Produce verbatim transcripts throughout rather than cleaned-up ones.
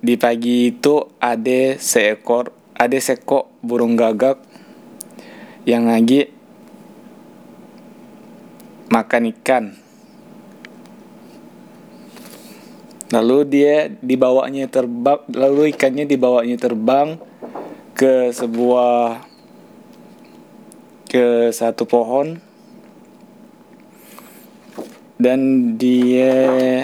Di pagi itu ada seekor ada sekok burung gagak yang lagi makan ikan. Lalu dia dibawanya terbang, lalu ikannya dibawanya terbang ke sebuah ke satu pohon, dan dia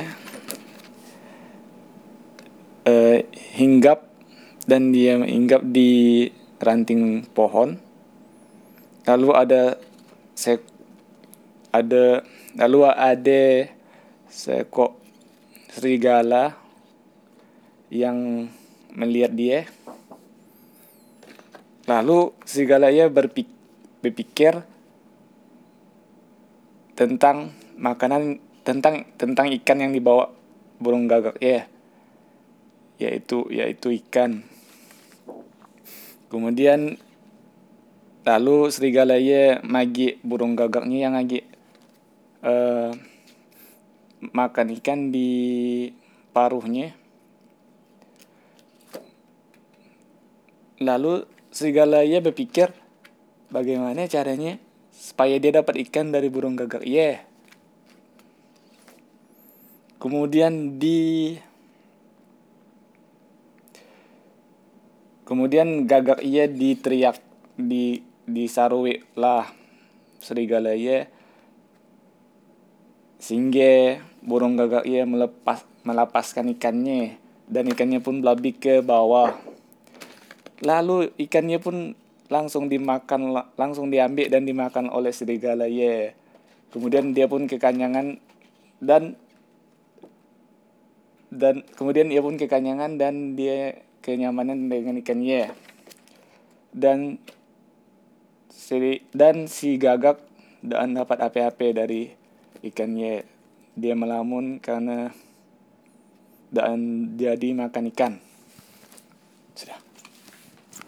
uh, hinggap dan dia hinggap di ranting pohon. Lalu ada se ada lalu ada seekor serigala yang melihat dia. Lalu serigalanya berpik berpikir tentang makanan tentang tentang ikan yang dibawa burung gagak ya, yaitu yaitu ikan. Kemudian lalu serigalanya magi burung gagaknya yang lagi uh, makan ikan di paruhnya. Lalu serigalanya berpikir bagaimana caranya supaya dia dapat ikan dari burung gagak ya. Kemudian di kemudian gagak ia diteriak di disarui lah serigalanya, sehingga burung gagak ia melepas melepaskan ikannya, dan ikannya pun berlari ke bawah. Lalu ikannya pun langsung dimakan langsung diambil dan dimakan oleh serigala ya. Kemudian dia pun kekanyangan dan dan kemudian ia pun kekanyangan dan dia kenyamanan dengan ikannya. Dan si dan si gagak dan dapat apa-apa dari ikannya. Dia melamun karena dan jadi makan ikan. Sudah.